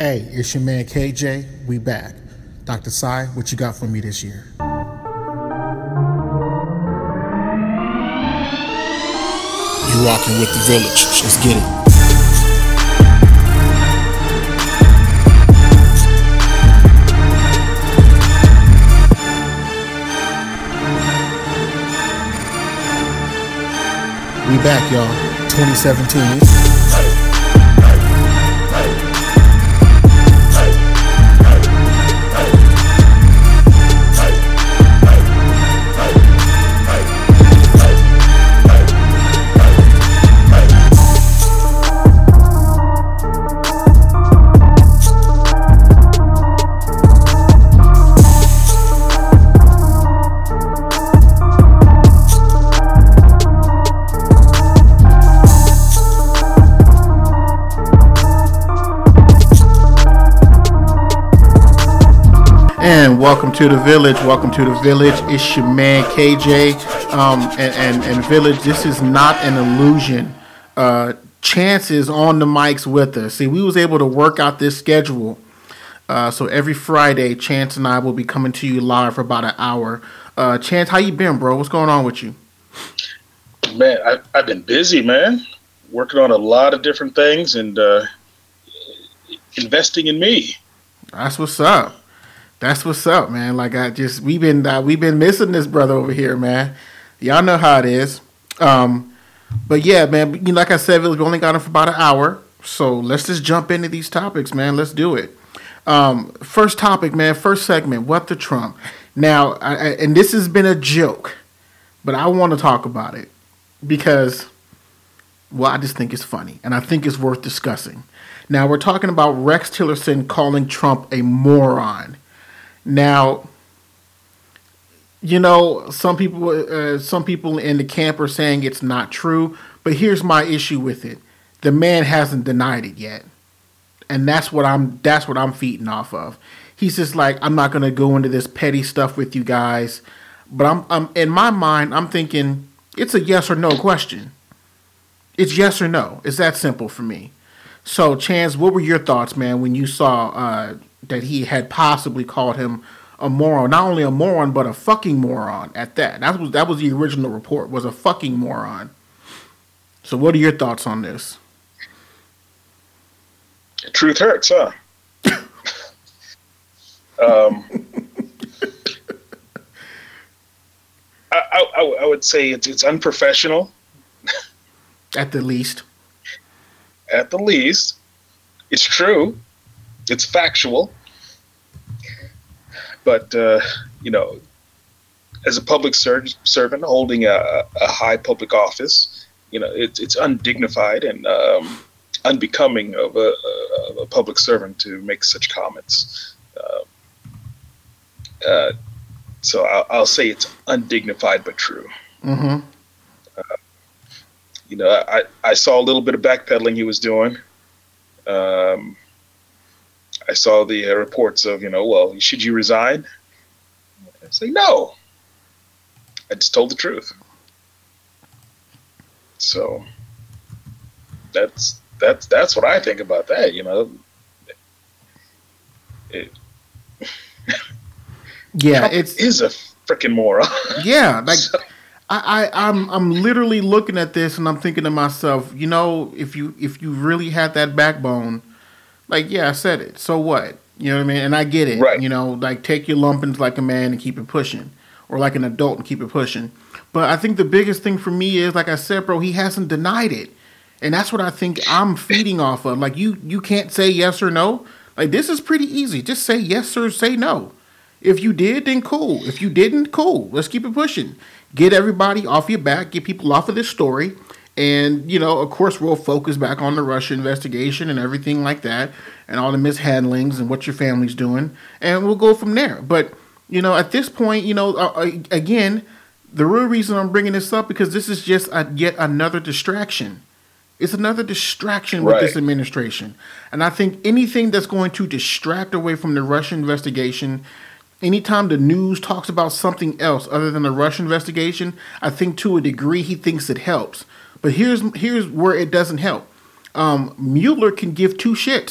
Hey, it's your man KJ. We back. Dr. Sai, what you got for me this year? You rocking with the village. Let's get it. We back, y'all. 2017. And welcome to the village. Welcome to the village. It's your man KJ. And village, this is not an illusion. Chance is on the mics with us. See, we was able to work out this schedule. So every Friday, Chance and I will be coming to you live for about an hour. Chance, how you been, bro? What's going on with you? Man, I've been busy, man. Working on a lot of different things and investing in me. That's what's up. That's what's up, man. Like we've been missing this brother over here, man. Y'all know how it is. But yeah, man. You know, like I said, we only got him for about an hour, so let's just jump into these topics, man. Let's do it. First topic, man. First segment. What the Trump? Now, and this has been a joke, but I want to talk about it because, well, I just think it's funny and I think it's worth discussing. Now, we're talking about Rex Tillerson calling Trump a moron. Now, you know, some people in the camp are saying it's not true, but here's my issue with it: the man hasn't denied it yet, and that's what I'm feeding off of. He's just like, I'm not gonna go into this petty stuff with you guys, but I'm in my mind, I'm thinking it's a yes or no question. It's yes or no. It's that simple for me. So, Chance, what were your thoughts, man, when you saw that he had possibly called him a moron? Not only a moron, but a fucking moron at that. That was the original report, was a fucking moron. So what are your thoughts on this? Truth hurts, huh? I would say it's unprofessional. At the least. At the least. It's true. It's factual, but you know, as a public servant holding a high public office, you know, it's undignified and unbecoming of a public servant to make such comments. So I'll say it's undignified but true. Mm-hmm. You know, I saw a little bit of backpedaling he was doing. I saw the reports of, you know, well, should you resign? I say no. I just told the truth. So that's what I think about that. You know, yeah, Trump is a freaking moron. Yeah, like so. I'm literally looking at this and I'm thinking to myself, you know, if you really had that backbone. Like, yeah, I said it. So what? You know what I mean? And I get it. Right. You know, like take your lumpings like a man and keep it pushing. Or like an adult and keep it pushing. But I think the biggest thing for me is, like I said, bro, he hasn't denied it. And that's what I think I'm feeding off of. Like, you can't say yes or no. Like, this is pretty easy. Just say yes or say no. If you did, then cool. If you didn't, cool. Let's keep it pushing. Get everybody off your back. Get people off of this story. And, you know, of course, we'll focus back on the Russia investigation and everything like that and all the mishandlings and what your family's doing. And we'll go from there. But, you know, at this point, you know, again, the real reason I'm bringing this up because this is just yet another distraction. It's another distraction with this administration. And I think anything that's going to distract away from the Russia investigation, anytime the news talks about something else other than the Russia investigation, I think to a degree he thinks it helps. But here's where it doesn't help. Mueller can give two shits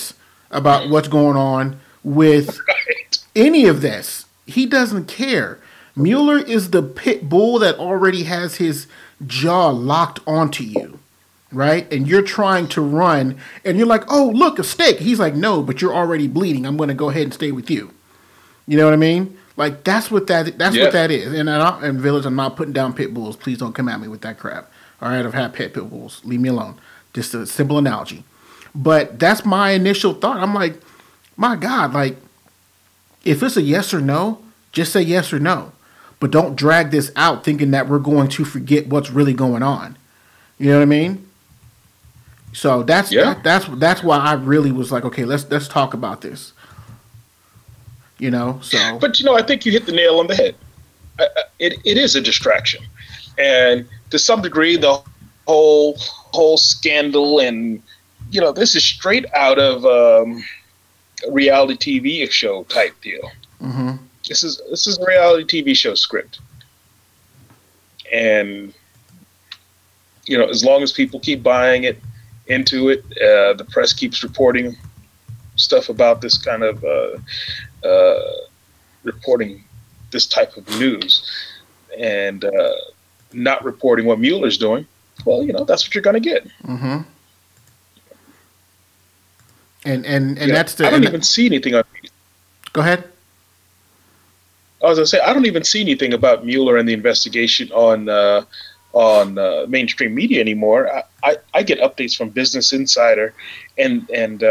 about what's going on with Right. any of this. He doesn't care. Mueller is the pit bull that already has his jaw locked onto you, right? And you're trying to run, and you're like, "Oh, look, a steak." He's like, "No, but you're already bleeding. I'm going to go ahead and stay with you." You know what I mean? Like that's what that is. And Village, I'm not putting down pit bulls. Please don't come at me with that crap. All right, I've had pit bulls. Leave me alone. Just a simple analogy. But that's my initial thought. I'm like, my God, like if it's a yes or no, just say yes or no. But don't drag this out thinking that we're going to forget what's really going on. You know what I mean? So that's why I really was like, okay, let's talk about this. You know, so. But I think you hit the nail on the head. It is a distraction, and to some degree, the whole scandal and this is straight out of a reality TV show type deal. Mm-hmm. This is a reality TV show script, and as long as people keep buying into it, the press keeps reporting stuff about this kind of reporting this type of news, and not reporting what Mueller's doing. Well, that's what you're going to get. Mm-hmm. And that's the. I don't even see anything on. Go ahead. I was going to say I don't even see anything about Mueller and the investigation on mainstream media anymore. I get updates from Business Insider and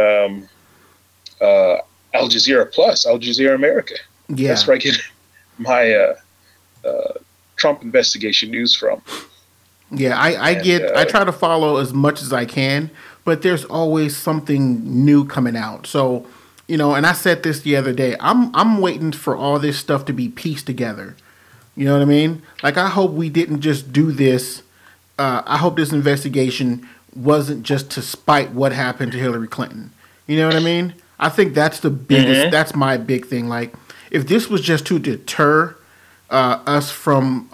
Al Jazeera Plus, Al Jazeera America. Yeah, that's where I get my Trump investigation news from. Yeah, I try to follow as much as I can, but there's always something new coming out. So, and I said this the other day. I'm waiting for all this stuff to be pieced together. You know what I mean? Like I hope we didn't just do this. I hope this investigation wasn't just to spite what happened to Hillary Clinton. You know what I mean? I think that's the biggest. Mm-hmm. That's my big thing. Like if this was just to deter us from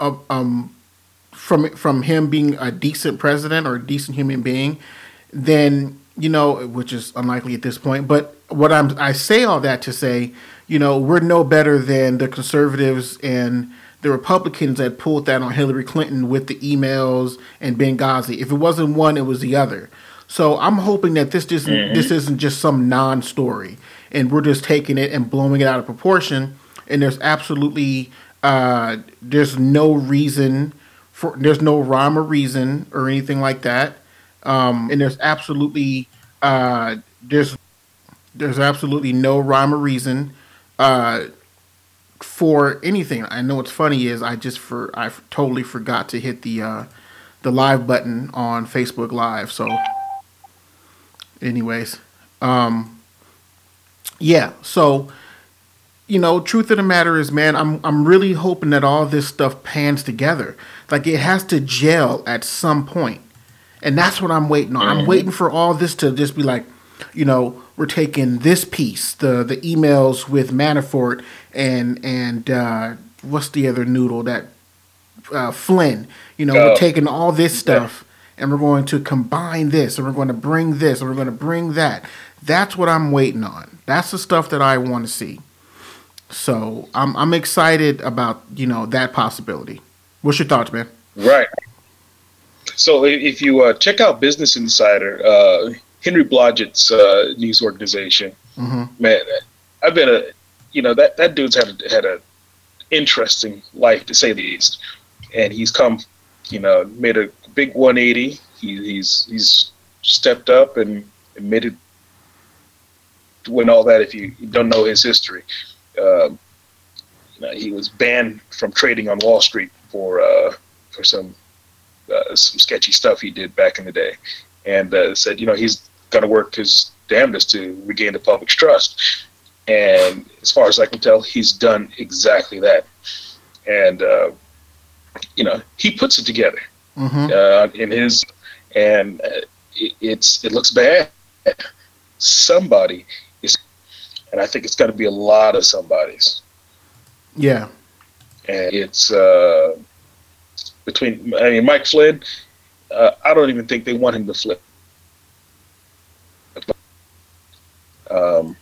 him being a decent president or a decent human being, then which is unlikely at this point. But I say all that to say, we're no better than the conservatives and the Republicans that pulled that on Hillary Clinton with the emails and Benghazi. If it wasn't one, it was the other. So I'm hoping that this isn't just some non-story, and we're just taking it and blowing it out of proportion. And there's absolutely there's no reason. There's no rhyme or reason or anything like that, and there's absolutely there's absolutely no rhyme or reason for anything. I know what's funny is I totally forgot to hit the live button on Facebook Live. So, anyways, yeah. So, truth of the matter is, man, I'm really hoping that all this stuff pans together. Like it has to gel at some point. And that's what I'm waiting on. Mm-hmm. I'm waiting for all this to just be like, we're taking this piece, the emails with Manafort and what's the other noodle that Flynn, we're taking all this stuff and we're going to combine this and we're going to bring this and we're going to bring that. That's what I'm waiting on. That's the stuff that I want to see. So I'm excited about, that possibility. What's your thoughts, man? Right. So if you check out Business Insider, Henry Blodgett's news organization, mm-hmm. man, I've been that dude's had a interesting life to say the least, and he's come, made a big 180. He's stepped up and admitted to win all that. If you don't know his history. He was banned from trading on Wall Street for some sketchy stuff he did back in the day, and said he's going to work his damnedest to regain the public's trust. And as far as I can tell, he's done exactly that. And he puts it together in his, and it looks bad. Somebody is. And I think it's got to be a lot of somebodies. Yeah. And it's Mike Flynn, I don't even think they want him to flip. Um,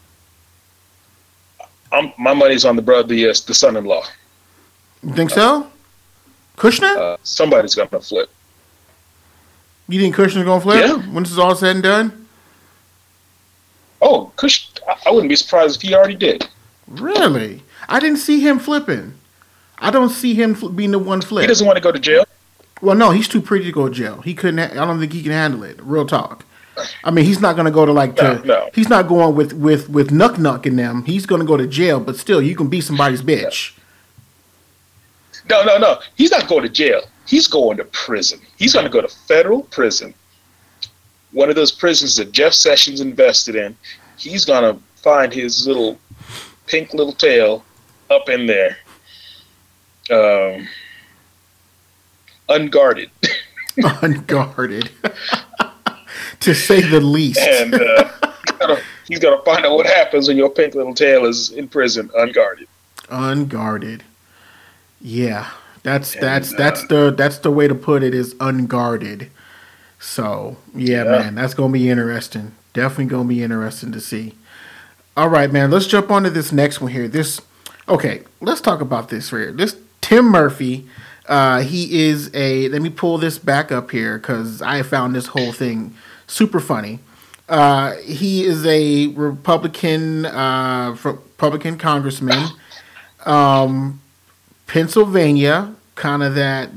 my money's on the brother, the son-in-law. You think so? Kushner? Somebody's gonna flip. You think Kushner's gonna flip? Yeah. When this is all said and done? Oh, I wouldn't be surprised if he already did. Really? I didn't see him flipping. I don't see him being the one flip. He doesn't want to go to jail. Well, no, he's too pretty to go to jail. He couldn't. I don't think he can handle it. Real talk. I mean, he's not going to go to No. He's not going with Nuck Nuck in them. He's going to go to jail. But still, you can be somebody's bitch. No. He's not going to jail. He's going to prison. He's going to go to federal prison. One of those prisons that Jeff Sessions invested in. He's going to find his little pink little tail up in there. Unguarded. Unguarded. To say the least. And he's gonna find out what happens when your pink little tail is in prison, unguarded. Unguarded. Yeah, that's the way to put it, is unguarded. So yeah, man, that's gonna be interesting. Definitely gonna be interesting to see. All right, man, let's jump on to this next one here. Let's talk about this here. This Tim Murphy. He is let me pull this back up here because I found this whole thing super funny. He is a Republican congressman, Pennsylvania, kind of that,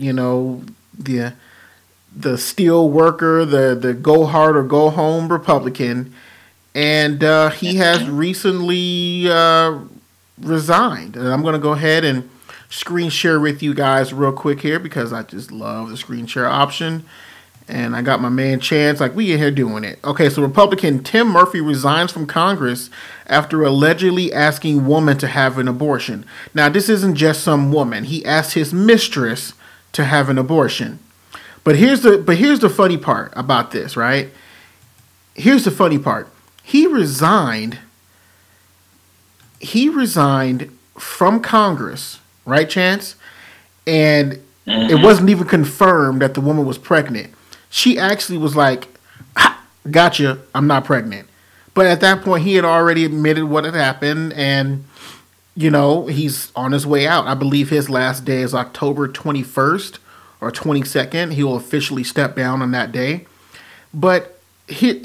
the steel worker, the go hard or go home Republican, and he has recently resigned. And I'm going to go ahead and screen share with you guys real quick here because I just love the screen share option. And I got my man Chance, we in here doing it. Okay, so Republican Tim Murphy resigns from Congress after allegedly asking woman to have an abortion. Now, this isn't just some woman. He asked his mistress to have an abortion. But here's the funny part about this, right? Here's the funny part. He resigned from Congress, right, Chance? And it wasn't even confirmed that the woman was pregnant. She actually was like, gotcha, I'm not pregnant. But at that point, he had already admitted what had happened, and, he's on his way out. I believe his last day is October 21st or 22nd. He will officially step down on that day. But, here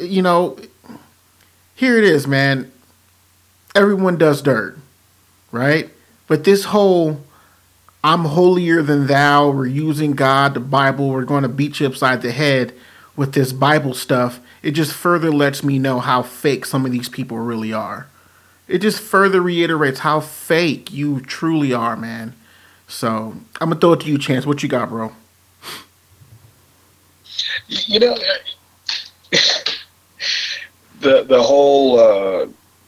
it is, man. Everyone does dirt, right? But this whole I'm holier than thou, we're using God, the Bible, we're going to beat you upside the head with this Bible stuff, it just further lets me know how fake some of these people really are. It just further reiterates how fake you truly are, man. So, I'm going to throw it to you, Chance. What you got, bro? The whole,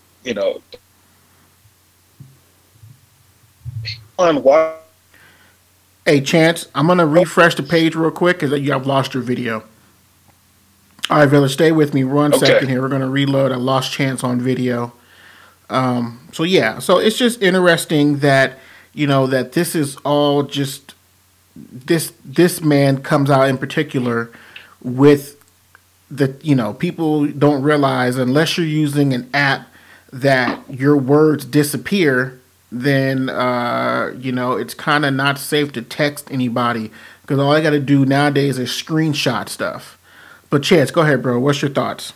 on why. Hey, Chance, I'm going to refresh the page real quick because you have lost your video. All right, Village, stay with me 1 second here. We're going to reload. I lost Chance on video. So it's just interesting that, that this is all just, this man comes out in particular with the, people don't realize unless you're using an app that your words disappear, then, it's kind of not safe to text anybody because all I got to do nowadays is screenshot stuff. But Chance, go ahead, bro. What's your thoughts?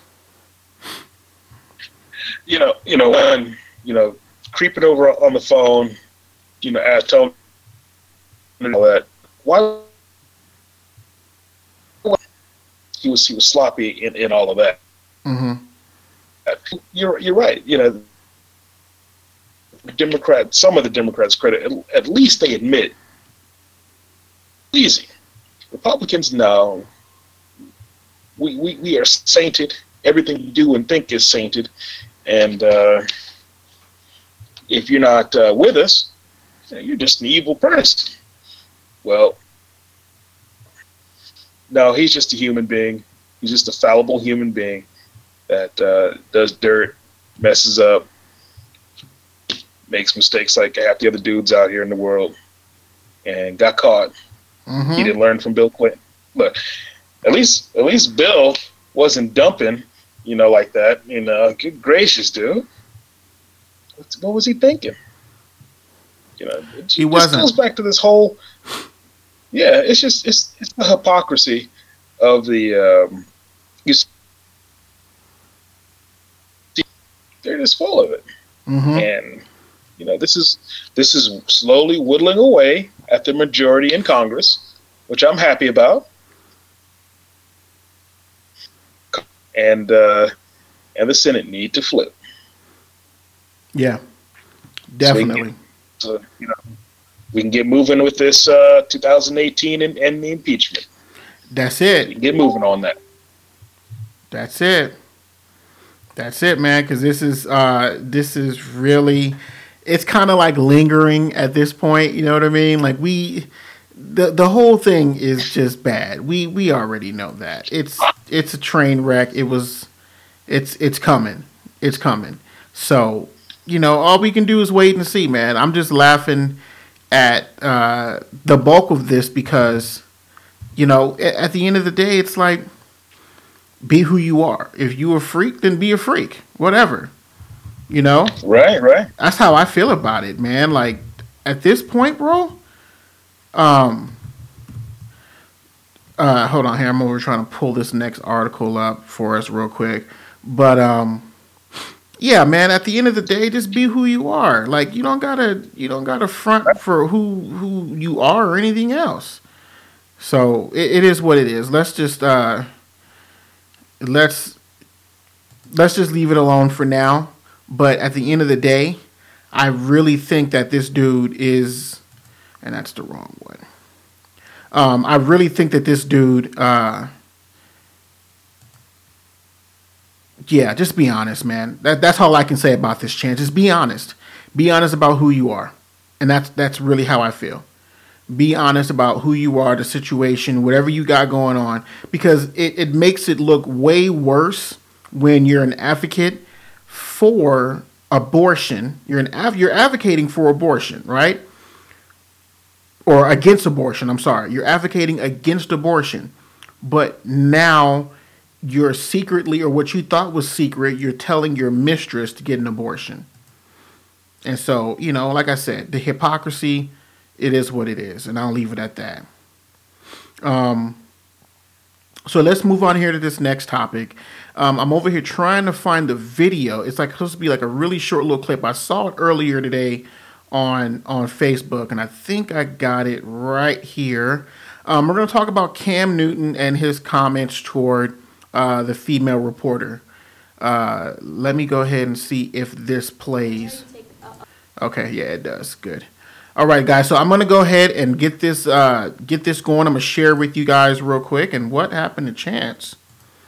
Creeping over on the phone, telling all that. Why he was sloppy in all of that. Mm-hmm. You're right. Some of the Democrats credit, at least they admit, easy. Republicans, no. We are sainted. Everything we do and think is sainted. And if you're not with us, you're just an evil person. Well, no, he's just a human being. He's just a fallible human being that does dirt, messes up, makes mistakes like half the other dudes out here in the world, and got caught. Mm-hmm. He didn't learn from Bill Clinton, but at least Bill wasn't dumping like that. Good gracious, dude. What was he thinking? It He just wasn't. goes back to this whole. Yeah, it's the hypocrisy of the. They're just full of it, and this is slowly whittling away at the majority in Congress, which I'm happy about, and the Senate need to flip. Yeah, definitely. So we can get moving with this 2018 and the impeachment. That's it. We can get moving on that. That's it. That's it, man. Because this is really, it's kind of like lingering at this point. You know what I mean? Like the whole thing is just bad. We already know that. It's a train wreck. It's coming. It's coming. So all we can do is wait and see, man. I'm just laughing at the bulk of this because at the end of the day, it's like, be who you are. If you a freak, then be a freak. Whatever. Right. That's how I feel about it, man. Like at this point, bro. Hold on here. I'm over trying to pull this next article up for us real quick. But yeah, man. At the end of the day, just be who you are. Like you don't gotta front for who you are or anything else. So it is what it is. Let's just let's just leave it alone for now. But at the end of the day, I really think that this dude is, and that's the wrong one. I really think that this dude, yeah, just be honest, man. That's all I can say about this chance. Just be honest. Be honest about who you are. And that's really how I feel. Be honest about who you are, the situation, whatever you got going on. Because it makes it look way worse when you're an advocate for abortion. You're advocating for abortion, right? Or against abortion, I'm sorry. You're advocating against abortion. But now you're secretly, or what you thought was secret, you're telling your mistress to get an abortion. And so, like I said, the hypocrisy, it is what it is. And I'll leave it at that. So let's move on here to this next topic. I'm over here trying to find the video. It's like supposed to be like a really short little clip. I saw it earlier today on Facebook, and I think I got it right here. We're going to talk about Cam Newton and his comments toward the female reporter. Let me go ahead and see if this plays. Okay, yeah, it does. Good. All right, guys. So I'm going to go ahead and get this going. I'm going to share with you guys real quick. And what happened to Chance?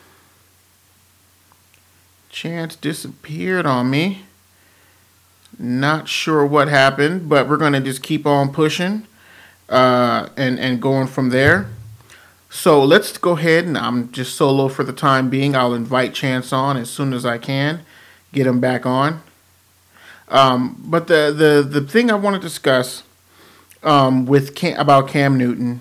Chance disappeared on me. Not sure what happened, but we're going to just keep on pushing and going from there. So let's go ahead, and I'm just solo for the time being. I'll invite Chance on as soon as I can, get him back on. But the thing I want to discuss about Cam Newton,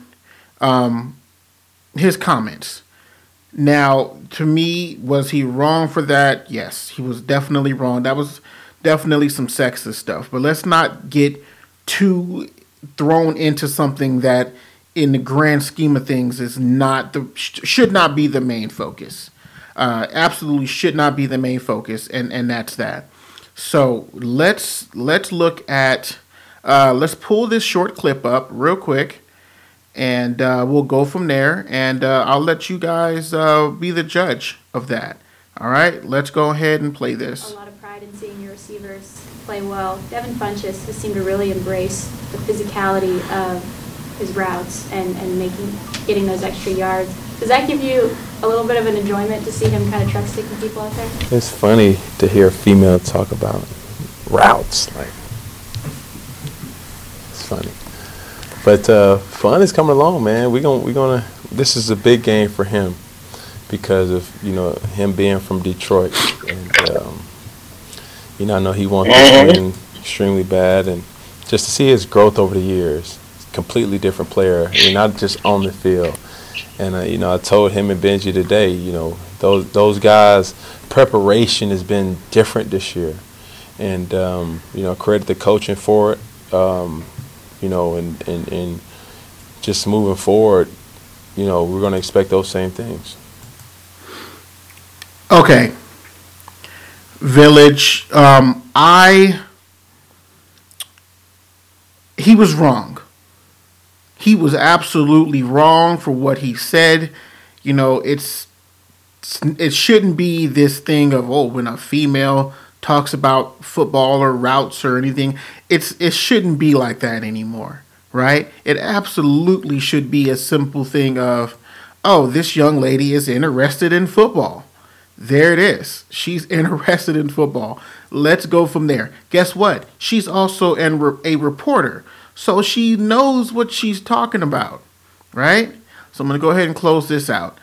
his comments. Now, to me, was he wrong for that? Yes, he was definitely wrong. That was definitely some sexist stuff. But let's not get too thrown into something that, in the grand scheme of things, is should not be the main focus. Absolutely should not be the main focus, and that's that. So let's look at let's pull this short clip up real quick, and we'll go from there. And I'll let you guys be the judge of that. All right, let's go ahead and play this. A lot of pride in seeing your receivers play well. Devin Funchess has seemed to really embrace the physicality of his routes and getting those extra yards. Does that give you a little bit of an enjoyment to see him kind of truck sticking people out there? It's funny to hear a female talk about routes. Like, it's funny. But fun is coming along, man. We're gonna. This is a big game for him because of him being from Detroit, and I know he wants to win extremely bad, and just to see his growth over the years, completely different player, not just on the field. And I told him and Benji today, those guys' preparation has been different this year, and credit the coaching for it. And just moving forward, we're going to expect those same things. Okay. Village, he was wrong. He was absolutely wrong for what he said. It shouldn't be this thing of, when a female talks about football or routes or anything, it shouldn't be like that anymore, right? It absolutely should be a simple thing of, this young lady is interested in football. There it is. She's interested in football. Let's go from there. Guess what? She's also a reporter, so she knows what she's talking about, right? So I'm going to go ahead and close this out.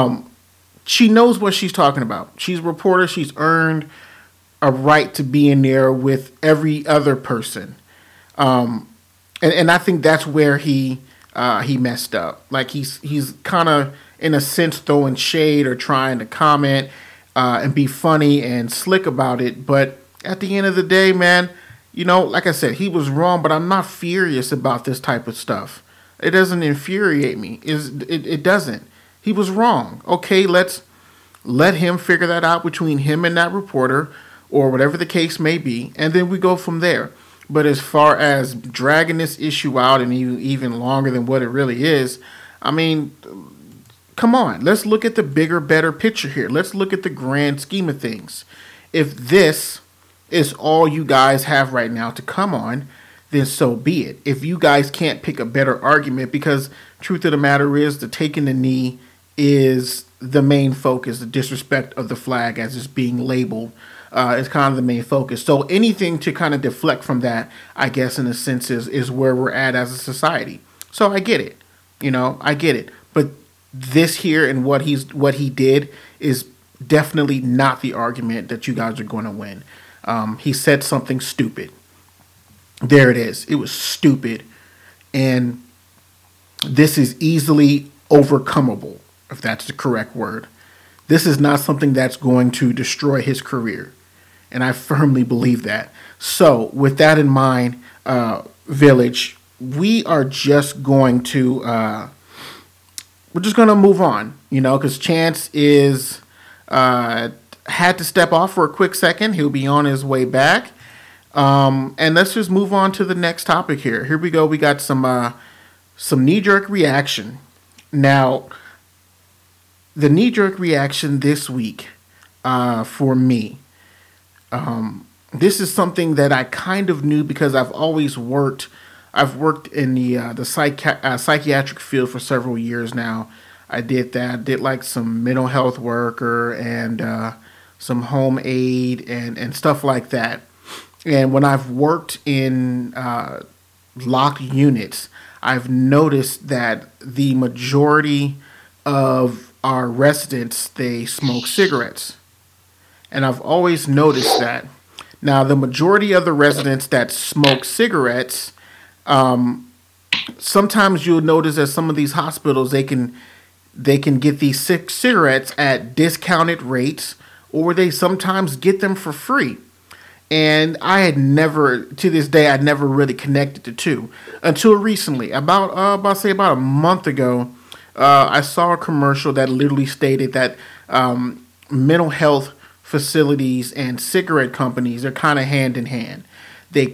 She knows what she's talking about. She's a reporter. She's earned a right to be in there with every other person. And I think that's where he messed up. Like he's kind of, in a sense, throwing shade or trying to comment and be funny and slick about it. But at the end of the day, man, like I said, he was wrong, but I'm not furious about this type of stuff. It doesn't infuriate me. It doesn't. He was wrong. Okay, let's let him figure that out between him and that reporter or whatever the case may be, and then we go from there. But as far as dragging this issue out and even longer than what it really is, I mean, come on. Let's look at the bigger, better picture here. Let's look at the grand scheme of things. If this is all you guys have right now to come on, then so be it. If you guys can't pick a better argument, because truth of the matter is the taking the knee is the main focus, the disrespect of the flag as it's being labeled is kind of the main focus. So anything to kind of deflect from that, I guess, in a sense, is where we're at as a society. So I get it. I get it. But this here and what he did is definitely not the argument that you guys are going to win. He said something stupid. There it is. It was stupid. And this is easily overcomable, if that's the correct word. This is not something that's going to destroy his career. And I firmly believe that. So with that in mind, Village, we are just going to move on, because Chance had to step off for a quick second. He'll be on his way back. And let's just move on to the next topic here. Here we go. We got some knee-jerk reaction. Now, the knee-jerk reaction this week for me, this is something that I kind of knew because I've worked in the psychiatric field for several years now. I did that. I did like some mental health worker and some home aid and stuff like that. And when I've worked in locked units, I've noticed that the majority of our residents, they smoke cigarettes. And I've always noticed that. Now, the majority of the residents that smoke cigarettes, sometimes you'll notice that some of these hospitals, they can get these cigarettes at discounted rates, or they sometimes get them for free. And I had never, to this day, I'd never really connected the two until recently. About a month ago, I saw a commercial that literally stated that mental health facilities and cigarette companies are kind of hand in hand. They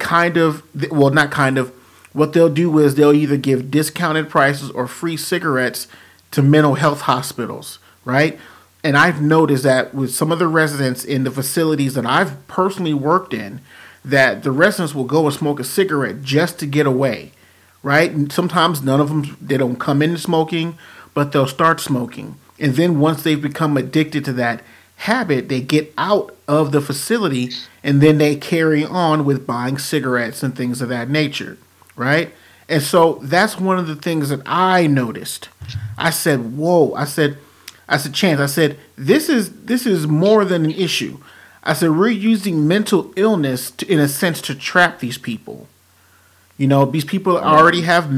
what they'll do is they'll either give discounted prices or free cigarettes to mental health hospitals, right? And I've noticed that with some of the residents in the facilities that I've personally worked in, that the residents will go and smoke a cigarette just to get away, right? And sometimes none of them, they don't come into smoking, but they'll start smoking. And then once they've become addicted to that habit, they get out of the facility and then they carry on with buying cigarettes and things of that nature, right? And so that's one of the things that I noticed. I said, whoa, I said, Chance, I said, this is more than an issue. I said, we're using mental illness in a sense to trap these people. These people already have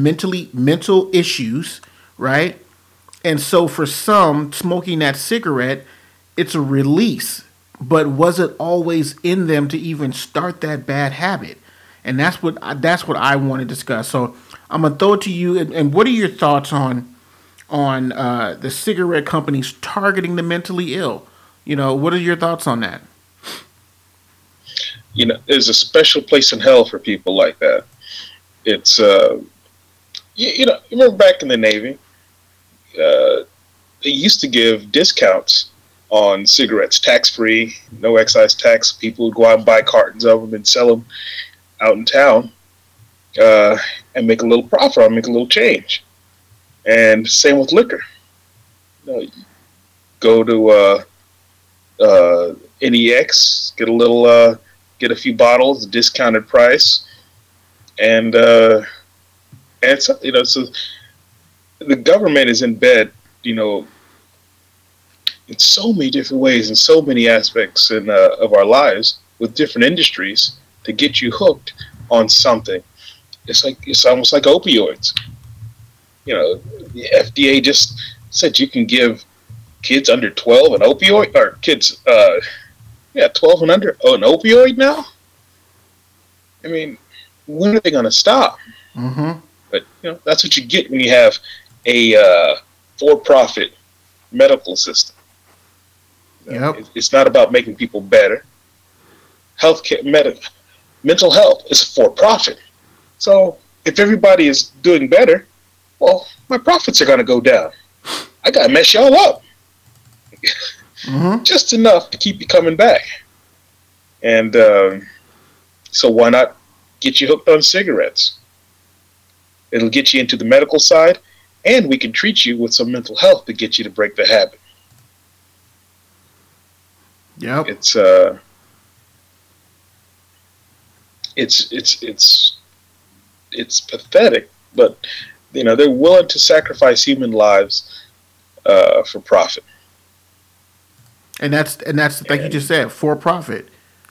mental issues, right? And so for some, smoking that cigarette it's a release, but was it always in them to even start that bad habit? And that's what I want to discuss. So I'm gonna throw it to you. And what are your thoughts on the cigarette companies targeting the mentally ill? What are your thoughts on that? There's a special place in hell for people like that. It's you remember back in the Navy, they used to give discounts on cigarettes, tax-free, no excise tax. People would go out and buy cartons of them and sell them out in town, and make a little profit on, make a little change. And same with liquor. You go to NEX, get a few bottles, discounted price, and so the government is in bed, in so many different ways, in so many aspects of our lives, with different industries to get you hooked on something. It's almost like opioids. The FDA just said you can give kids under 12 an opioid, or kids, 12 and under, an opioid now? I mean, when are they going to stop? Mm-hmm. But, that's what you get when you have a for-profit medical system. Yep. It's not about making people better. Healthcare, mental health is for-profit. So if everybody is doing better, well, my profits are going to go down. I got to mess y'all up. Mm-hmm. Just enough to keep you coming back. And so why not get you hooked on cigarettes? It'll get you into the medical side, and we can treat you with some mental health to get you to break the habit. Yep. It's pathetic, but they're willing to sacrifice human lives for profit. And that's like you just said, for profit.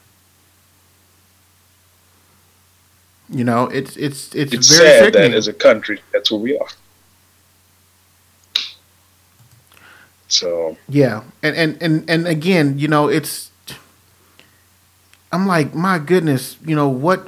It's very sad sickening. that as a country, that's where we are. So yeah, and again, it's. I'm like, my goodness, what?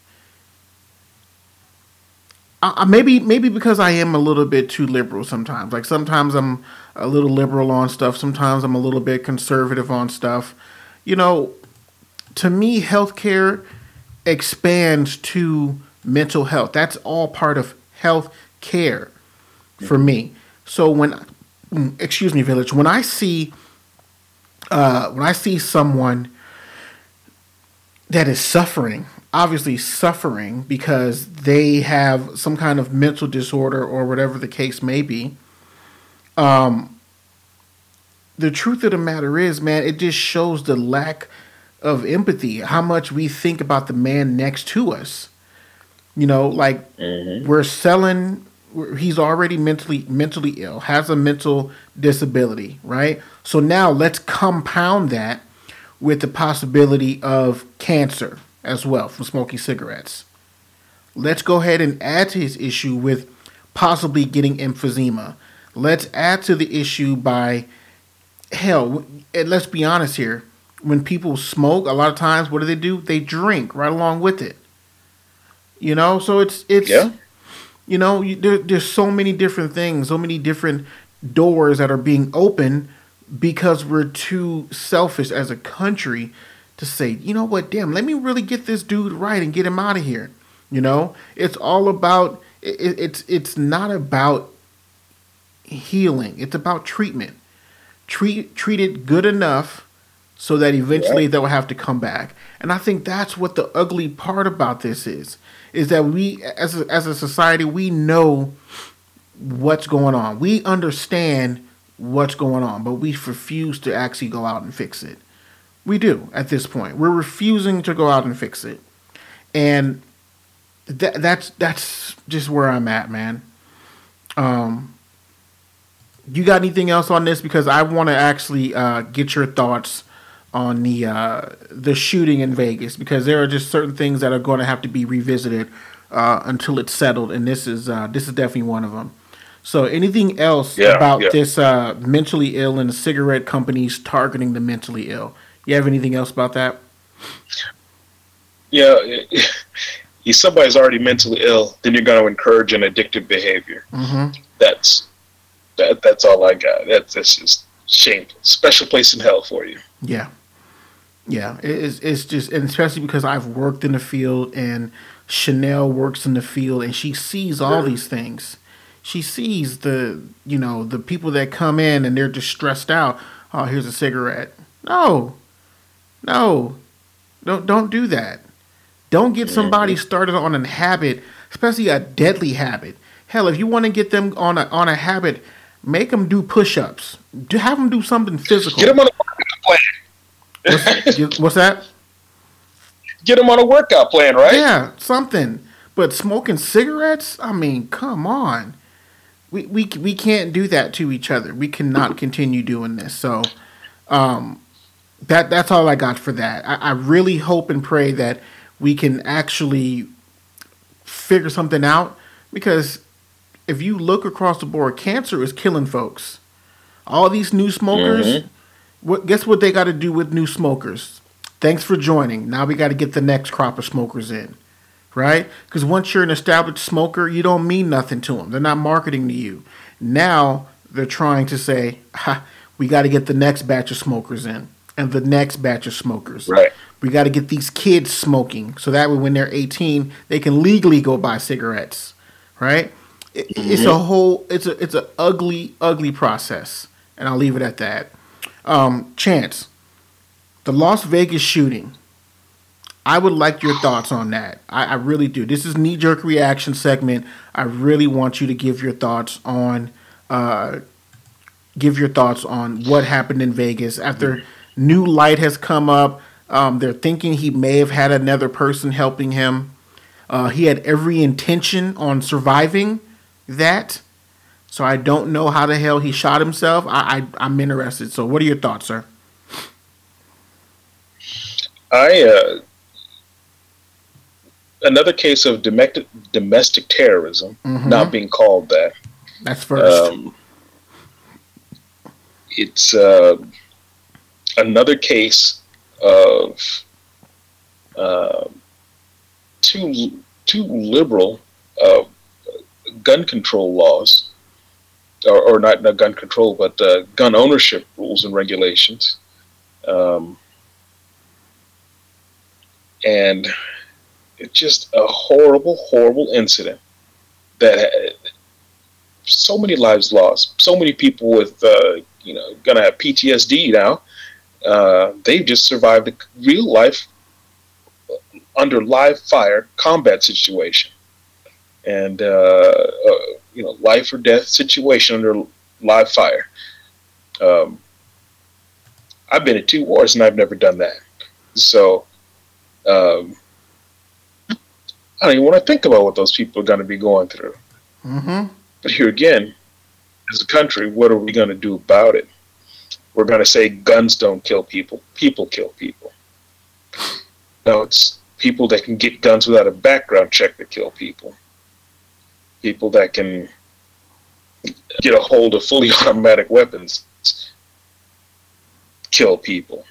Maybe because I am a little bit too liberal sometimes. Like sometimes I'm a little liberal on stuff. Sometimes I'm a little bit conservative on stuff. To me, healthcare expands to mental health. That's all part of health care for me. So Village, when I see someone that is suffering, obviously suffering because they have some kind of mental disorder or whatever the case may be, the truth of the matter is, man, it just shows the lack of empathy, how much we think about the man next to us. We're selling. He's already mentally ill, has a mental disability, right? So now let's compound that with the possibility of cancer as well from smoking cigarettes. Let's go ahead and add to his issue with possibly getting emphysema. Let's add to the issue by, hell, and let's be honest here, when people smoke, a lot of times, what do? They drink right along with it. So it's yeah. There's so many different things, so many different doors that are being opened because we're too selfish as a country to say, you know what, damn, let me really get this dude right and get him out of here. It's all about, it's not about healing. It's about treatment. Treat it good enough so that eventually they'll have to come back. And I think that's what the ugly part about this is that we, as a society, we know what's going on. We understand what's going on, but we refuse to actually go out and fix it. We do at this point. We're refusing to go out and fix it. And that's just where I'm at, man. You got anything else on this? Because I want to actually get your thoughts on the shooting in Vegas, because there are just certain things that are going to have to be revisited until it's settled, and this is definitely one of them. So, anything else Yeah, about yeah. this mentally ill and the cigarette companies targeting the mentally ill? You have anything else about that? Yeah, if somebody's already mentally ill, then you're going to encourage an addictive behavior. Mm-hmm. That's all I got. That's just shameful. Special place in hell for you. Yeah. Yeah. It's just, and especially because I've worked in the field and Chanel works in the field and she sees all these things. She sees the people that come in and they're just stressed out. Oh, here's a cigarette. No, don't do that. Don't get somebody started on a habit, especially a deadly habit. Hell, if you want to get them on a habit, make them do push-ups. Have them do something physical. Get them on a workout plan. What's that? Get them on a workout plan, right? Yeah, something. But smoking cigarettes? I mean, come on. We can't do that to each other. We cannot continue doing this. So, that's all I got for that. I really hope and pray that we can actually figure something out, because if you look across the board, cancer is killing folks. All these new smokers, guess what they got to do with new smokers? Thanks for joining. Now we got to get the next crop of smokers in, right? Because once you're an established smoker, you don't mean nothing to them. They're not marketing to you. Now they're trying to say, we got to get the next batch of smokers in and the next batch of smokers. Right. We got to get these kids smoking so that way when they're 18, they can legally go buy cigarettes, right? It's a whole, it's an ugly, ugly process, and I'll leave it at that. Chance, the Las Vegas shooting. I would like your thoughts on that. I really do. This is knee-jerk reaction segment. I really want you to give your thoughts on what happened in Vegas after new light has come up. They're thinking he may have had another person helping him. He had every intention on surviving that. So I don't know how the hell he shot himself. I'm interested. So what are your thoughts, sir? Another case of domestic terrorism, not being called that. That's first. It's another case of too liberal gun control laws, or not gun control, but gun ownership rules and regulations, and it's just a horrible, horrible incident that had so many lives lost, so many people with gonna have PTSD now. They've just survived a real life under live fire combat situation, and life or death situation under live fire. I've been in 2 wars and I've never done that, so I don't even want to think about what those people are going to be going through. But here again, as a country, what are we going to do about it? We're going to say guns don't kill people. People kill people. No, it's people that can get guns without a background check that kill people. People that can get a hold of fully automatic weapons kill people.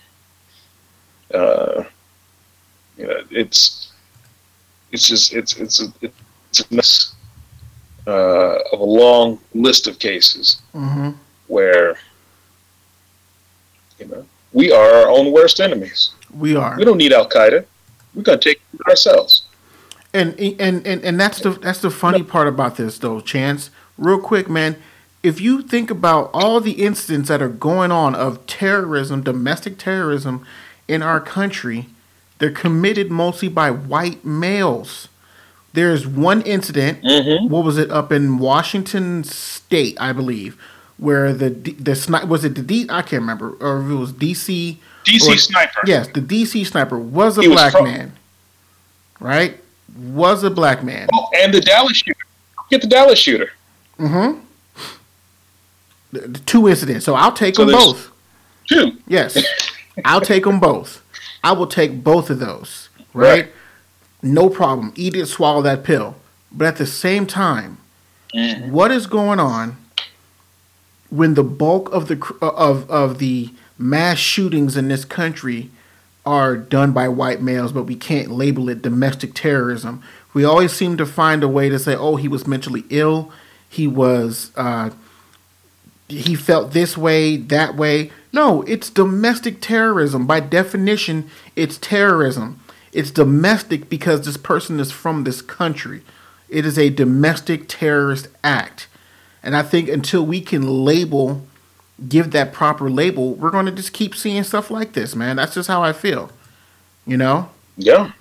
It's a mess of a long list of cases where we are our own worst enemies. We are. We don't need Al Qaeda. We're gonna take it ourselves. And that's the funny part about this, though, Chance. Real quick, man. If you think about all the incidents that are going on of terrorism, domestic terrorism in our country, they're committed mostly by white males. There's one incident, what was it, up in Washington State, I believe, where the sniper, was it the I can't remember, or if it was DC. DC sniper. Yes, the DC sniper was a black man, right? Was a black man. Oh, and the Dallas shooter. Get the Dallas shooter. The 2 incidents. So I'll take them both. 2. Yes. I'll take them both. I will take both of those. Right? No problem. Eat it, swallow that pill. But at the same time, What is going on when the bulk of the mass shootings in this country are done by white males, but we can't label it domestic terrorism? We always seem to find a way to say, "Oh, he was mentally ill. He was he felt this way, that way." No, it's domestic terrorism. By definition, it's terrorism. It's domestic because this person is from this country. It is a domestic terrorist act. And I think until we can give that proper label, we're going to just keep seeing stuff like this, man. That's just how I feel. You know? Yeah.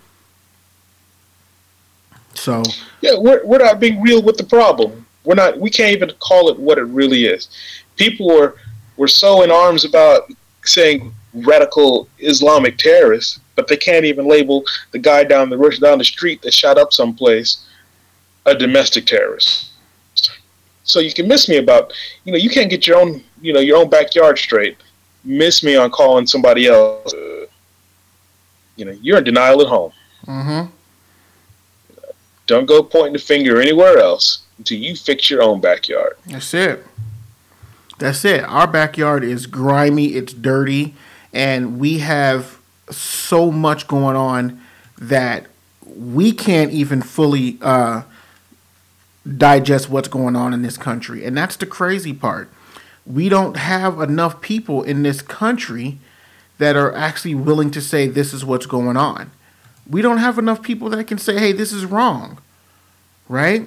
So. Yeah, we're not being real with the problem. We can't even call it what it really is. People were so in arms about saying radical Islamic terrorists, but they can't even label the guy down the street that shot up someplace a domestic terrorist. So you can miss me about, you can't get your own backyard straight. Miss me on calling somebody else. You're in denial at home. Mm-hmm. Don't go pointing the finger anywhere else until you fix your own backyard. That's it. That's it. Our backyard is grimy, it's dirty, and we have so much going on that we can't even fully digest what's going on in this country. And that's the crazy part. We don't have enough people in this country that are actually willing to say this is what's going on. We don't have enough people that can say, hey, this is wrong. Right?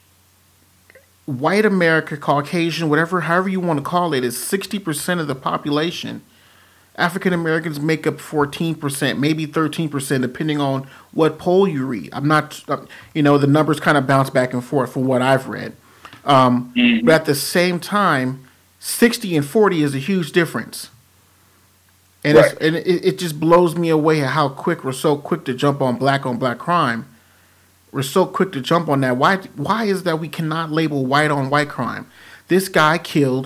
White America, Caucasian, however you want to call it, is 60% of the population. African Americans make up 14%, maybe 13%, depending on what poll you read. I'm not, the numbers kind of bounce back and forth from what I've read. But at the same time, 60 and 40 is a huge difference. And, right. it just blows me away how quick we're so quick to jump on black crime. We're so quick to jump on that. Why is that we cannot label white on white crime? This guy killed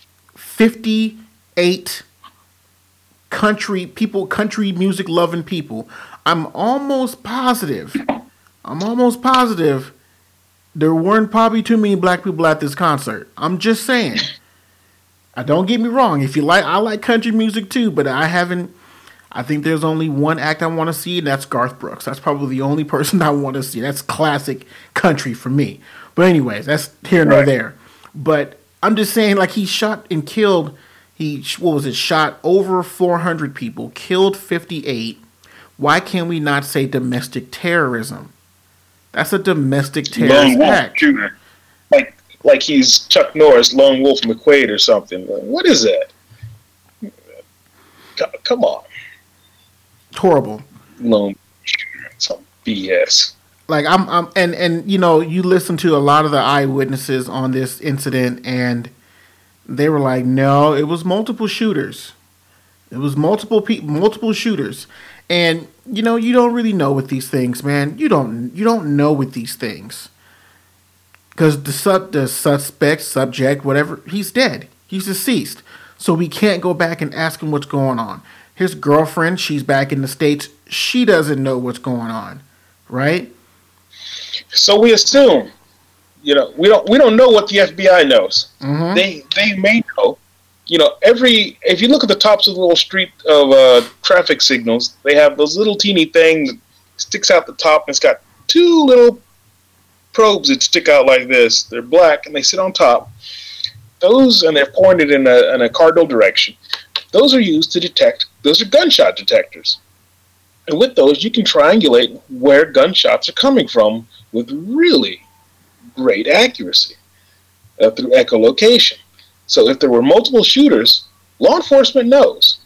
58 country music loving people. I'm almost positive there weren't probably too many black people at this concert. I'm just saying. Don't get me wrong. I like country music too, but I think there's only one act I want to see, and that's Garth Brooks. That's probably the only person I want to see. That's classic country for me. But anyways, that's here nor there. But I'm just saying, like, he shot and killed, shot over 400 people, killed 58. Why can't we not say domestic terrorism? That's a domestic terrorist act. Shooter. Like he's Chuck Norris, Lone Wolf McQuaid or something. What is that? Come on. It's horrible. Lone shooter. Some BS. Like and you listen to a lot of the eyewitnesses on this incident, and they were like, no, it was multiple shooters. It was multiple shooters. And you don't really know with these things, man. You don't know with these things. Because the subject, whatever, he's dead. He's deceased. So we can't go back and ask him what's going on. His girlfriend, she's back in the States. She doesn't know what's going on, right? So we assume, we don't know what the FBI knows. Mm-hmm. They may know. If you look at the tops of the little street of traffic signals, they have those little teeny things that sticks out the top, and it's got two little probes that stick out like this. They're black and they sit on top. And they're pointed in a cardinal direction. Those are used to detect. Those are gunshot detectors. And with those, you can triangulate where gunshots are coming from with really great accuracy through echolocation. So if there were multiple shooters, law enforcement knows.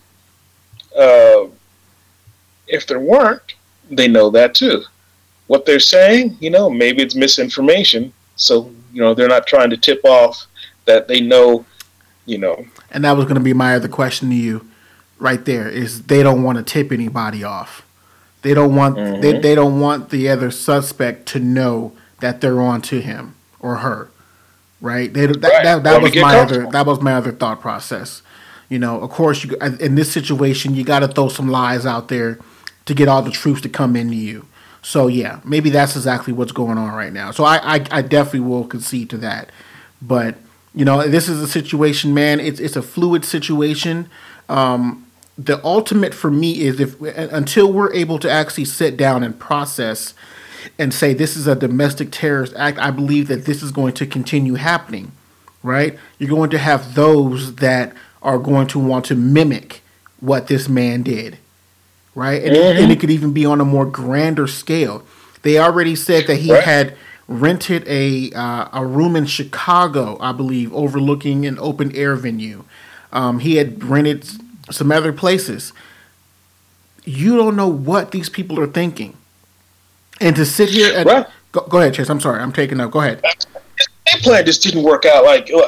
If there weren't, they know that too. What they're saying, maybe it's misinformation. So, they're not trying to tip off that they know, And that was going to be my other question to you right there, is they don't want to tip anybody off. They don't want they don't want the other suspect to know that they're on to him or her. Right? That was my other thought process. Of course, in this situation, you got to throw some lies out there to get all the troops to come into you. So yeah, maybe that's exactly what's going on right now. So I definitely will concede to that. But this is a situation, man. It's a fluid situation. The ultimate for me is if until we're able to actually sit down and process and say this is a domestic terrorist act, I believe that this is going to continue happening. Right? You're going to have those that are going to want to mimic what this man did. Right? And it could even be on a more grander scale. They already said that he had rented a room in Chicago, I believe, overlooking an open air venue. He had rented some other places. You don't know what these people are thinking. And to sit here and go ahead, Chase. I'm sorry, I'm taking up. Go ahead. Their plan just didn't work out.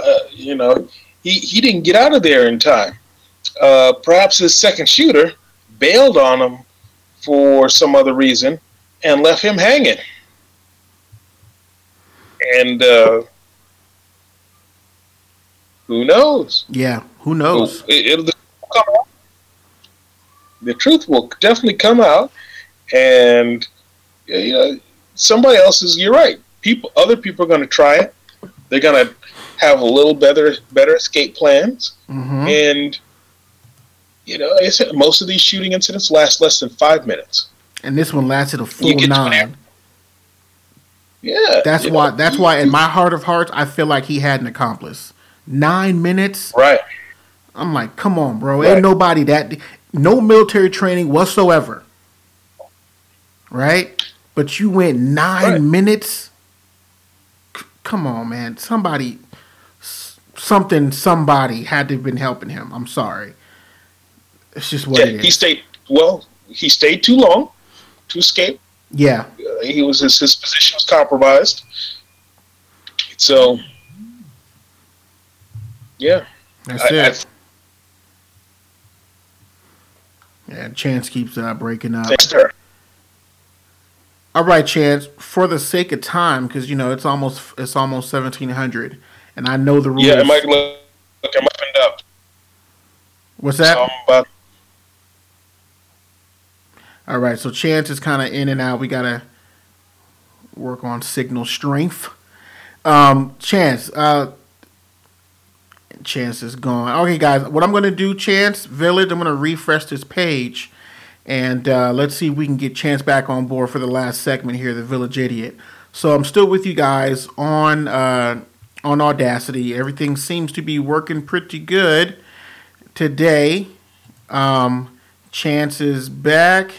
He didn't get out of there in time. Perhaps his second shooter bailed on him for some other reason and left him hanging. And who knows? Yeah, who knows? It'll come out. The truth will definitely come out, and somebody else is. You're right. Other people are going to try it. They're going to have a little better escape plans, and like I said, most of these shooting incidents last less than 5 minutes, and this one lasted a full 9. Yeah, that's why in my heart of hearts I feel like he had an accomplice. 9 minutes, right? I'm like, come on, bro. Ain't nobody no military training whatsoever, right? But you went 9 minutes. Come on, man. Somebody had to have been helping him. I'm sorry. It's just what it is. He stayed too long to escape. Yeah. His position was compromised. So, yeah. That's it. Chance keeps breaking up. Thanks, sir. All right, Chance. For the sake of time, because it's almost 1700, and I know the rules. Yeah, I'm opened up. What's that? All right, so Chance is kind of in and out. We gotta work on signal strength. Chance is gone. Okay, guys, what I'm gonna do, Chance Village, I'm gonna refresh this page, and let's see if we can get Chance back on board for the last segment here, the Village Idiot. So I'm still with you guys on Audacity. Everything seems to be working pretty good today. Chance is back.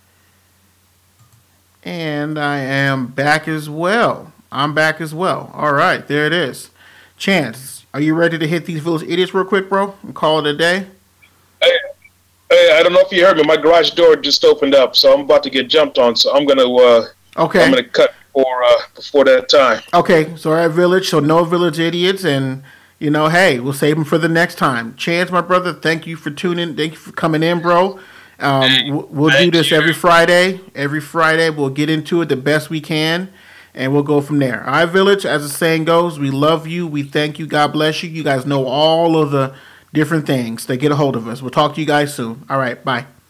And I am back as well. I'm back as well. All right, there it is. Chance, are you ready to hit these Village Idiots real quick, bro? And call it a day? Hey, I don't know if you heard me. My garage door just opened up, so I'm about to get jumped on. So I'm gonna I'm gonna cut before that time. Okay, so all right, Village. So no Village Idiots, and hey, we'll save them for the next time. Chance, my brother, thank you for tuning. Thank you for coming in, bro. We'll do this every Friday. Every Friday, we'll get into it the best we can, and we'll go from there. All right, Village, as the saying goes, we love you. We thank you. God bless you. You guys know all of the different things. They get a hold of us. We'll talk to you guys soon. All right, bye.